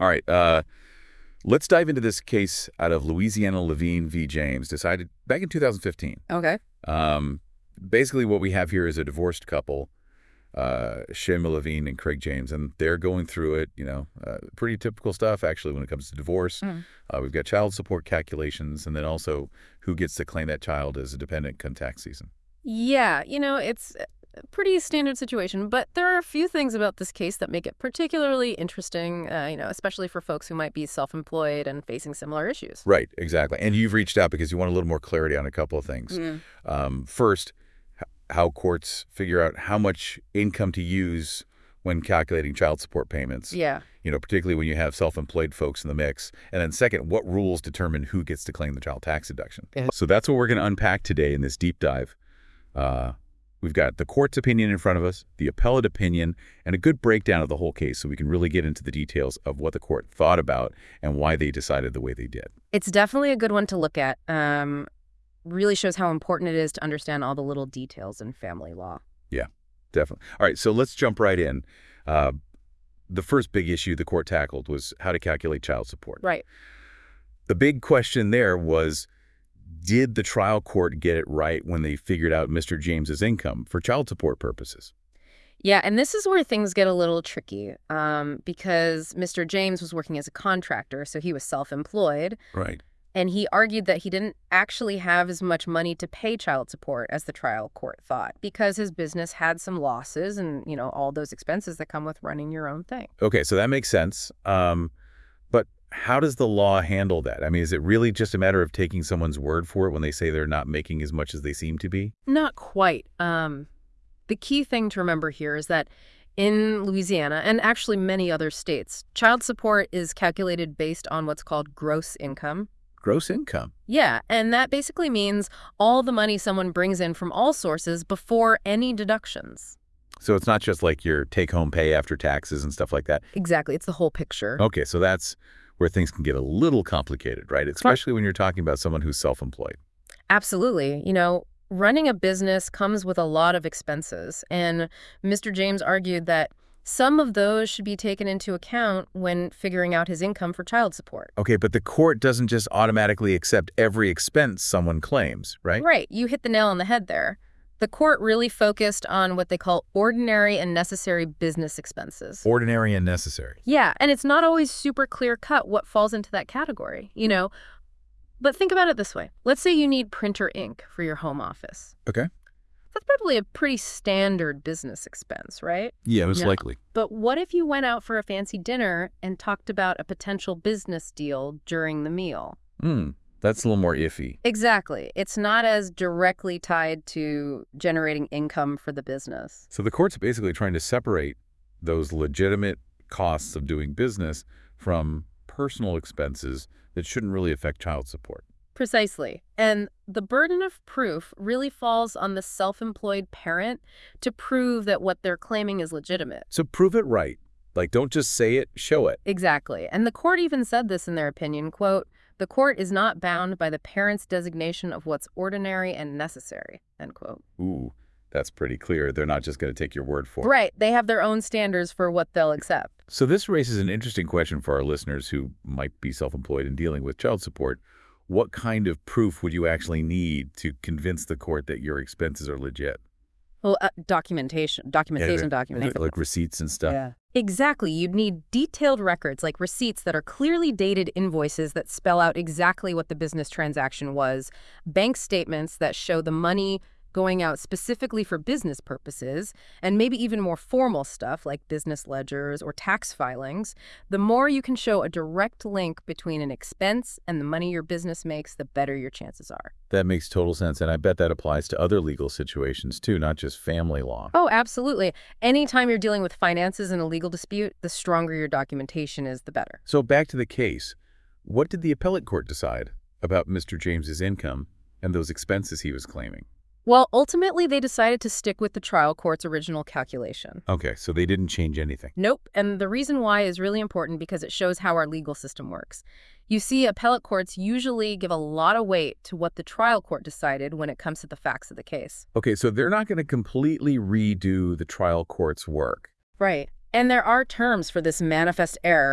All right. Let's dive into this case out of Louisiana. Levine v. James, decided back in 2015. Okay. Basically, what we have here is a divorced couple, Shema Levine and Craig James, and they're going through it, pretty typical stuff, actually, when it comes to divorce. We've got child support calculations, and then also who gets to claim that child as a dependent come tax season. Yeah, it's a pretty standard situation, but there are a few things about this case that make it particularly interesting, especially for folks who might be self-employed and facing similar issues. Right, exactly. And you've reached out because you want a little more clarity on a couple of things. First, how courts figure out how much income to use when calculating child support payments. Yeah. Particularly when you have self-employed folks in the mix. And then second, what rules determine who gets to claim the child tax deduction? So that's what we're going to unpack today in this deep dive. We've got the court's opinion in front of us, the appellate opinion, and a good breakdown of the whole case so we can really get into the details of what the court thought about and why they decided the way they did. It's definitely a good one to look at. Really shows how important it is to understand all the little details in family law. Yeah, definitely. All right, so let's jump right in. The first big issue the court tackled was how to calculate child support. Right. The big question there was, did the trial court get it right when they figured out Mr. James's income for child support purposes? Yeah, and this is where things get a little tricky because Mr. James was working as a contractor, so he was self-employed. Right. And he argued that he didn't actually have as much money to pay child support as the trial court thought because his business had some losses and, all those expenses that come with running your own thing. Okay, so that makes sense. But how does the law handle that? I mean, is it really just a matter of taking someone's word for it when they say they're not making as much as they seem to be? Not quite. The key thing to remember here is that in Louisiana, and actually many other states, child support is calculated based on what's called gross income. Gross income? Yeah, and that basically means all the money someone brings in from all sources before any deductions. So it's not just like your take-home pay after taxes and stuff like that? Exactly. It's the whole picture. Okay, so that's where things can get a little complicated, right? Especially when you're talking about someone who's self-employed. Absolutely. Running a business comes with a lot of expenses, and Mr. James argued that some of those should be taken into account when figuring out his income for child support. Okay, but the court doesn't just automatically accept every expense someone claims, right? Right. You hit the nail on the head there. The court really focused on what they call ordinary and necessary business expenses. Ordinary and necessary. Yeah, and it's not always super clear-cut what falls into that category, But think about it this way. Let's say you need printer ink for your home office. Okay. That's probably a pretty standard business expense, right? Yeah, most likely. But what if you went out for a fancy dinner and talked about a potential business deal during the meal? That's a little more iffy. Exactly. It's not as directly tied to generating income for the business. So the court's basically trying to separate those legitimate costs of doing business from personal expenses that shouldn't really affect child support. Precisely. And the burden of proof really falls on the self-employed parent to prove that what they're claiming is legitimate. So prove it right. Like, don't just say it, show it. Exactly. And the court even said this in their opinion, quote, "The court is not bound by the parent's designation of what's ordinary and necessary," end quote. Ooh, that's pretty clear. They're not just going to take your word for it. Right. They have their own standards for what they'll accept. So this raises an interesting question for our listeners who might be self-employed and dealing with child support. What kind of proof would you actually need to convince the court that your expenses are legit? Well, documentation. Like receipts and stuff? Yeah. Exactly. You'd need detailed records like receipts that are clearly dated invoices that spell out exactly what the business transaction was, bank statements that show the money going out specifically for business purposes, and maybe even more formal stuff like business ledgers or tax filings. The more you can show a direct link between an expense and the money your business makes, the better your chances are. That makes total sense, and I bet that applies to other legal situations too, not just family law. Oh, absolutely. Anytime you're dealing with finances in a legal dispute, the stronger your documentation is, the better. So back to the case. What did the appellate court decide about Mr. James's income and those expenses he was claiming? Well, ultimately, they decided to stick with the trial court's original calculation. Okay, so they didn't change anything. Nope, and the reason why is really important because it shows how our legal system works. You see, appellate courts usually give a lot of weight to what the trial court decided when it comes to the facts of the case. Okay, so they're not going to completely redo the trial court's work. Right, and there are terms for this manifest error.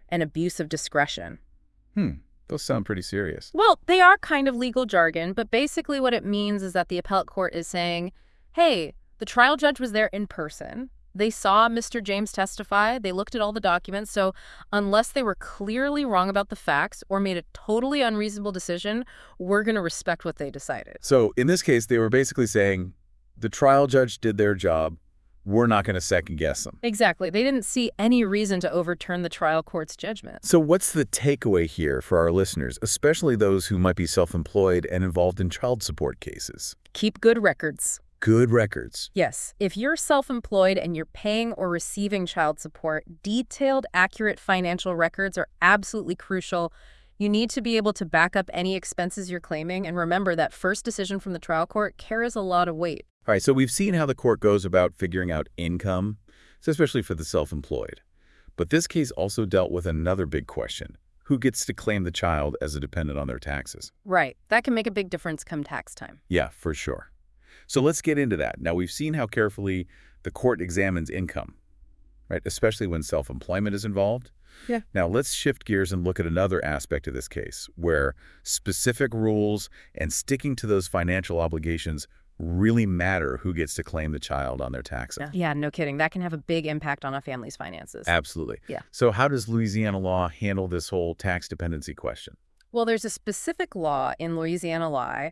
and abuse of discretion. Those sound pretty serious. Well, they are kind of legal jargon, but basically what it means is that the appellate court is saying, hey, the trial judge was there in person. They saw Mr. James testify. They looked at all the documents. So unless they were clearly wrong about the facts or made a totally unreasonable decision, we're going to respect what they decided. So in this case, they were basically saying the trial judge did their job. We're not going to second guess them. Exactly. They didn't see any reason to overturn the trial court's judgment. So what's the takeaway here for our listeners, especially those who might be self-employed and involved in child support cases? Keep good records. Good records. Yes. If you're self-employed and you're paying or receiving child support, detailed, accurate financial records are absolutely crucial. You need to be able to back up any expenses you're claiming, and remember that first decision from the trial court carries a lot of weight. All right, so we've seen how the court goes about figuring out income, so especially for the self-employed. But this case also dealt with another big question. Who gets to claim the child as a dependent on their taxes? Right. That can make a big difference come tax time. Yeah, for sure. So let's get into that. Now, we've seen how carefully the court examines income, right? Especially when self-employment is involved. Yeah. Now, let's shift gears and look at another aspect of this case where specific rules and sticking to those financial obligations really matter who gets to claim the child on their taxes. Yeah, no kidding. That can have a big impact on a family's finances. Absolutely. Yeah. So how does Louisiana law handle this whole tax dependency question? Well, there's a specific law in Louisiana law,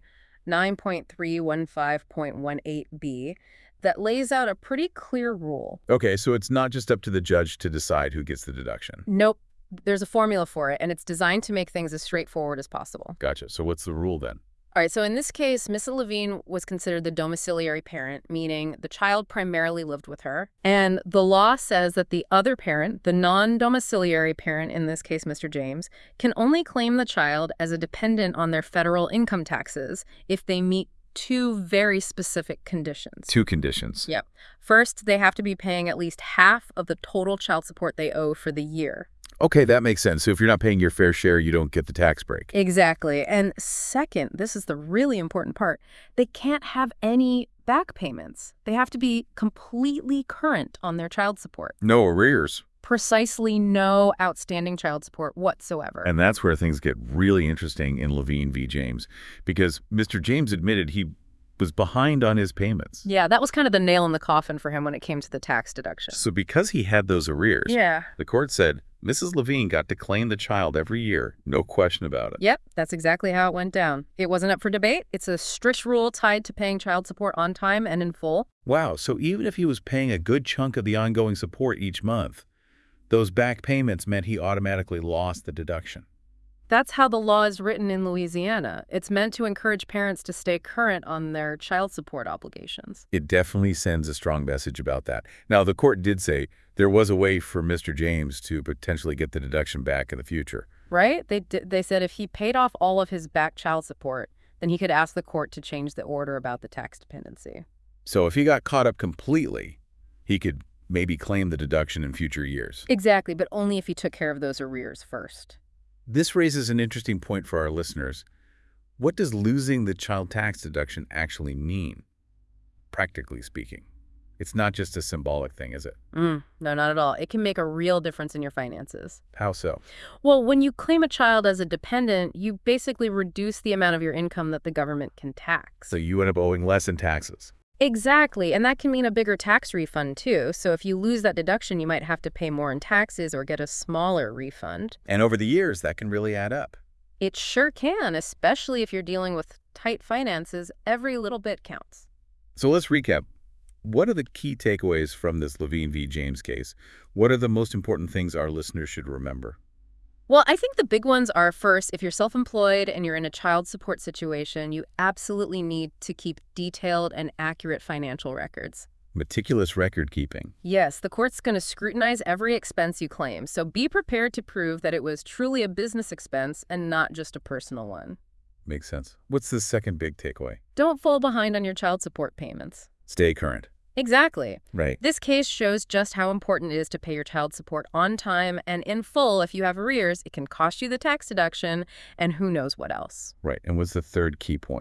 9.315.18b, that lays out a pretty clear rule. Okay, so it's not just up to the judge to decide who gets the deduction. Nope. There's a formula for it, and it's designed to make things as straightforward as possible. Gotcha. So what's the rule then? All right, so in this case, Mrs. Levine was considered the domiciliary parent, meaning the child primarily lived with her. And the law says that the other parent, the non-domiciliary parent, in this case, Mr. James, can only claim the child as a dependent on their federal income taxes if they meet two very specific conditions. Two conditions. Yep. First, they have to be paying at least half of the total child support they owe for the year. Okay, that makes sense. So if you're not paying your fair share, you don't get the tax break. Exactly. And second, this is the really important part, they can't have any back payments. They have to be completely current on their child support. No arrears. Precisely no outstanding child support whatsoever. And that's where things get really interesting in Levine v. James, because Mr. James admitted he was behind on his payments. Yeah, that was kind of the nail in the coffin for him when it came to the tax deduction. So because he had those arrears, the court said Mrs. Levine got to claim the child every year, no question about it. Yep, that's exactly how it went down. It wasn't up for debate. It's a strict rule tied to paying child support on time and in full. Wow, so even if he was paying a good chunk of the ongoing support each month, those back payments meant he automatically lost the deduction. That's how the law is written in Louisiana. It's meant to encourage parents to stay current on their child support obligations. It definitely sends a strong message about that. Now, the court did say there was a way for Mr. James to potentially get the deduction back in the future. Right? They said if he paid off all of his back child support, then he could ask the court to change the order about the tax dependency. So if he got caught up completely, he could maybe claim the deduction in future years. Exactly, but only if he took care of those arrears first. This raises an interesting point for our listeners. What does losing the child tax deduction actually mean, practically speaking? It's not just a symbolic thing, is it? No, not at all. It can make a real difference in your finances. How so? Well, when you claim a child as a dependent, you basically reduce the amount of your income that the government can tax. So you end up owing less in taxes. Exactly, and that can mean a bigger tax refund, too. So if you lose that deduction, you might have to pay more in taxes or get a smaller refund. And over the years, that can really add up. It sure can, especially if you're dealing with tight finances. Every little bit counts. So let's recap. What are the key takeaways from this Levine v. James case? What are the most important things our listeners should remember? Well, I think the big ones are, first, if you're self-employed and you're in a child support situation, you absolutely need to keep detailed and accurate financial records. Meticulous record keeping. Yes, the court's going to scrutinize every expense you claim, so be prepared to prove that it was truly a business expense and not just a personal one. Makes sense. What's the second big takeaway? Don't fall behind on your child support payments. Stay current. Exactly. Right. This case shows just how important it is to pay your child support on time and in full. If you have arrears, it can cost you the tax deduction and who knows what else. Right. And what's the third key point?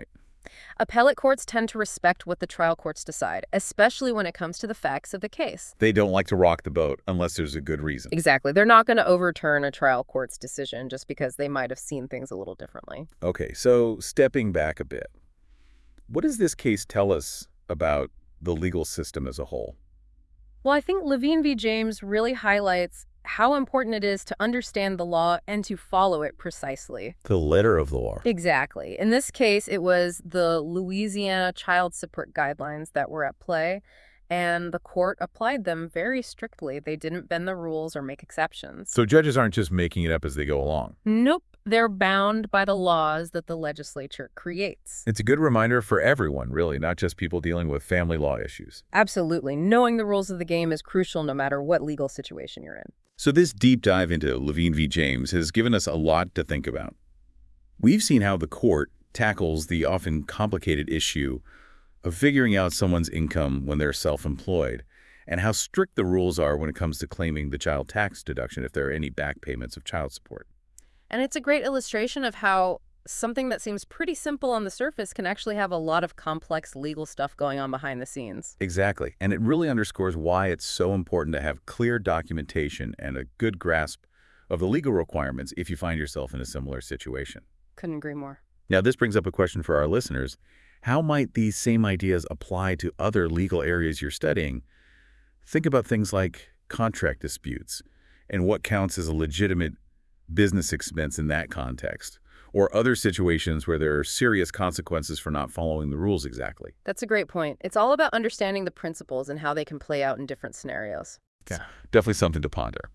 Appellate courts tend to respect what the trial courts decide, especially when it comes to the facts of the case. They don't like to rock the boat unless there's a good reason. Exactly. They're not going to overturn a trial court's decision just because they might have seen things a little differently. Okay, so stepping back a bit, what does this case tell us about the legal system as a whole? Well, I think Levine v. James really highlights how important it is to understand the law and to follow it precisely. The letter of the law. Exactly. In this case, it was the Louisiana Child Support Guidelines that were at play, and the court applied them very strictly. They didn't bend the rules or make exceptions. So judges aren't just making it up as they go along. Nope. They're bound by the laws that the legislature creates. It's a good reminder for everyone, really, not just people dealing with family law issues. Absolutely. Knowing the rules of the game is crucial no matter what legal situation you're in. So this deep dive into Levine v. James has given us a lot to think about. We've seen how the court tackles the often complicated issue of figuring out someone's income when they're self-employed, and how strict the rules are when it comes to claiming the child tax deduction if there are any back payments of child support. And it's a great illustration of how something that seems pretty simple on the surface can actually have a lot of complex legal stuff going on behind the scenes. Exactly. And it really underscores why it's so important to have clear documentation and a good grasp of the legal requirements if you find yourself in a similar situation. Couldn't agree more. Now, this brings up a question for our listeners. How might these same ideas apply to other legal areas you're studying? Think about things like contract disputes and what counts as a legitimate business expense in that context, or other situations where there are serious consequences for not following the rules exactly. That's a great point. It's all about understanding the principles and how they can play out in different scenarios. Yeah, definitely something to ponder.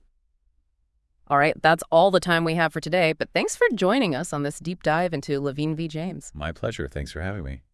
All right, that's all the time we have for today, but thanks for joining us on this deep dive into Levine v. James. My pleasure. Thanks for having me.